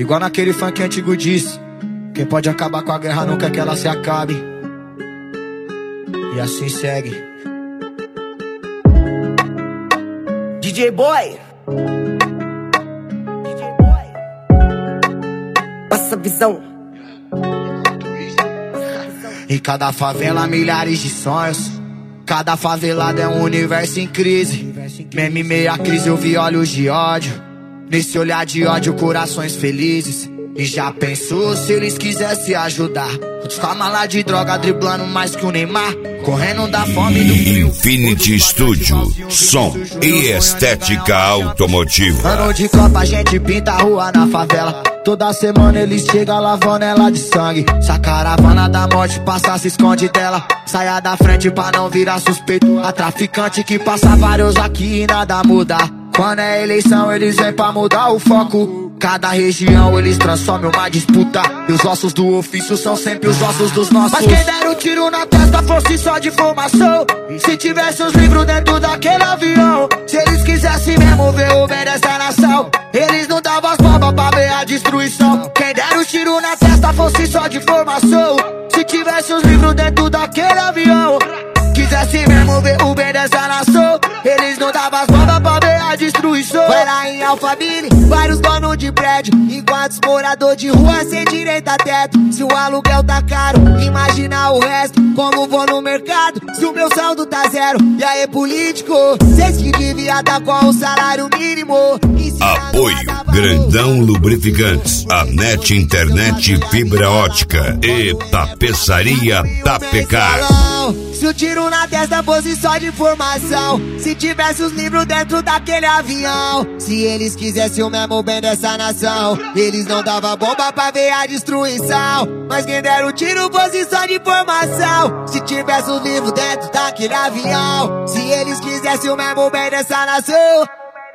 Igual naquele funk antigo disse: quem pode acabar com a guerra não quer que ela se acabe. E assim segue. DJ Boy, passa a visão. Em cada favela milhares de sonhos, cada favelado é um universo em crise. Mesmo em meia crise eu vi olhos de ódio, nesse olhar de ódio corações felizes. E já pensou se eles quisessem ajudar? Outros com a mala de droga driblando mais que o Neymar, correndo da fome e do frio. Infinity Studio, som e estética automotiva. Ano de Copa a gente pinta a rua na favela. Toda semana eles chegam lavando ela de sangue. Se a caravana da morte passar, se esconde dela. Saia da frente pra não virar suspeito. A traficante que passa vários aqui e nada muda. Quando é eleição eles vêm pra mudar o foco. Cada região eles transformam uma disputa. E os ossos do ofício são sempre os ossos dos nossos. Mas quem der um tiro na testa fosse só de formação. Se tivesse os livros dentro daquele avião. Se eles quisessem mesmo ver o bem dessa nação, eles não davam as bombas pra ver a destruição. Quem der um tiro na testa fosse só de formação. Se tivesse os livros dentro daquele avião, quisesse mesmo ver o bem dessa nação, eles não davam as bombas pra ver a destruição. Vai lá em Alphaville, vários donos de prédio, enquanto os moradores de rua sem direito a teto. Se o aluguel tá caro, imagina o resto. Como vou no mercado, se o meu saldo tá zero? E aí político, cês que devia dar com o salário mínimo. Apoio Grandão Lubrificantes, a net internet fibra ótica e tapeçaria Tapecar. Se o tiro na testa fosse só de informação, se tivesse os livros dentro daquele avião, se eles quisessem o mesmo bem dessa nação, eles não davam bomba pra ver a destruição. Mas quem der o tiro fosse só de informação, se tivesse os livros dentro daquele avião, se eles quisessem o mesmo bem dessa nação.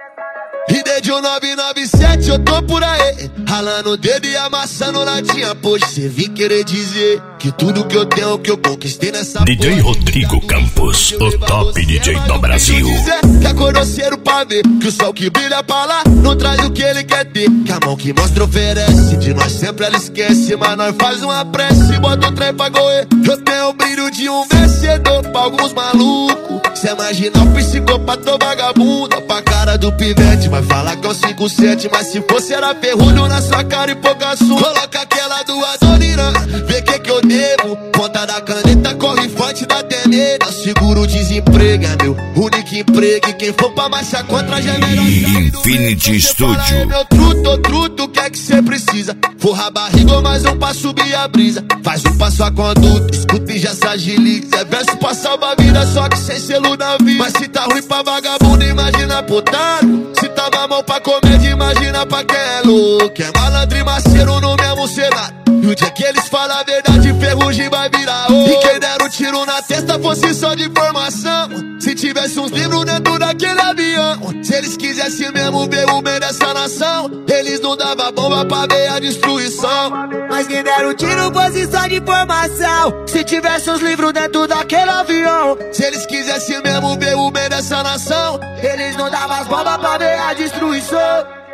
E desde o 997 eu tô por aí, ralando o dedo e amassando latinha. Poxa, cê vim querer dizer que tudo que eu tenho que eu conquistei nessa DJ porra. Rodrigo Campos, o top DJ do Brasil. Que acordou cedo pra ver que o sol que brilha pra lá não traz o que ele quer ter. Que a mão que mostra oferece, de nós sempre ela esquece. Mas nós faz uma prece, bota o trem pra correr. Eu tenho o brilho de um vencedor pra alguns malucos. Cê imagina o psicopata ou vagabundo, pra cara do pivete vai falar que é o 5-7, mas se fosse era ferrolho na sua cara e pouca sua. Coloca aquela do Adoniran, vê que eu devo. Ponta da caneta, corre forte, dá até medo. Eu seguro o desemprego, é meu único emprego. E quem for pra marcha contra já é melhor. Infinity Studio. Meu truto, o que é que cê precisa? Forra a barriga ou mais um pra subir a brisa. Faz um passo a conduta, escuta e já se agiliza. É verso pra salvar a vida, só que sem selo da vida. Mas se tá ruim pra vagabundo, imagina pro otário. Se tá mamão pra comédia, imagina pra quem é louco. É malandro e maceiro no mesmo cenário. E o dia que eles falam a verdade, ferrugem vai virar ouro. E quem der um tiro na testa fosse só de informação, se tivesse uns livros dentro daquele avião, se eles quisessem mesmo ver o bem dessa nação, eles não davam bomba pra ver a destruição. Mas quem der um tiro fosse só de informação, se tivesse os livros dentro daquele avião, se eles quisessem mesmo ver o bem dessa nação, eles não davam as bombas pra ver a destruição.